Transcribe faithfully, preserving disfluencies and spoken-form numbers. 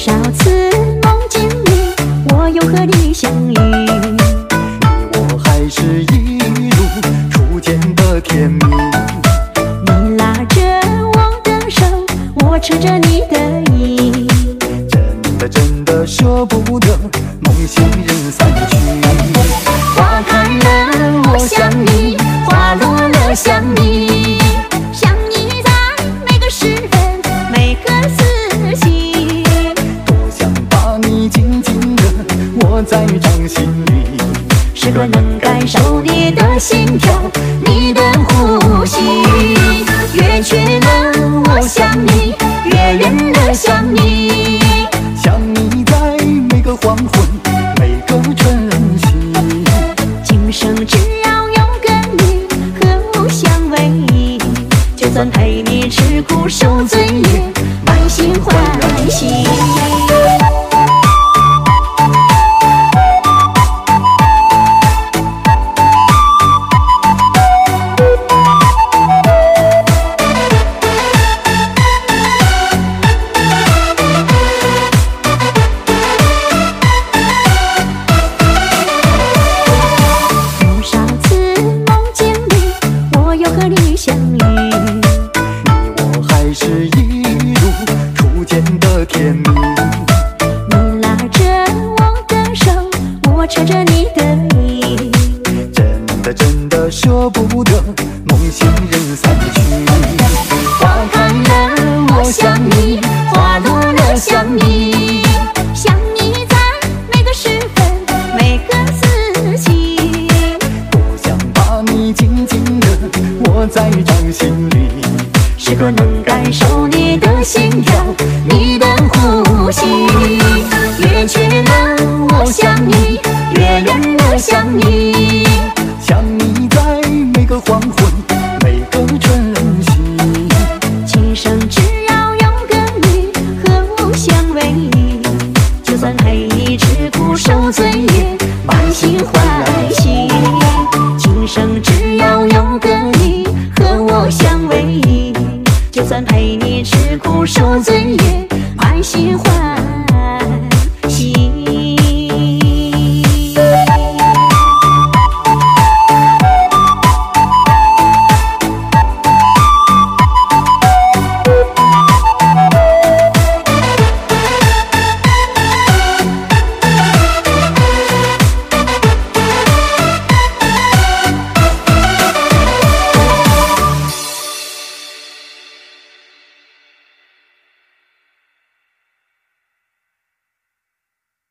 少次梦见你，我又和你相遇。 你我还是一如初见的甜蜜。 你拉着我的手，我扯着你的衣。 真的真的舍不得梦醒人散去。 花开了我想你，花落了想你，想你在每个时分每个四季。 多想把你紧紧地握在掌心里， 时刻能感受你的心跳，你的呼吸。越觉得我想你，越远的想你， 想你在每个黄昏每个晨曦。 今生只要有个你和我相偎依，就算陪你吃苦受罪也满心欢喜。和你相遇， 你我还是一如初见的甜蜜。 你拉着我的手，我扯着你的衣。 真的真的舍不得梦醒人散去。 花开了我想你，花落了想你，想你在每个时分每个四季。 多想把你紧紧地握在掌心里， 时刻能感受你的心跳，你的呼吸。越觉得我想你，越远的想你， 想你在每个黄昏每个晨曦。 今生只要有个你和我相偎依，就算陪你吃苦受罪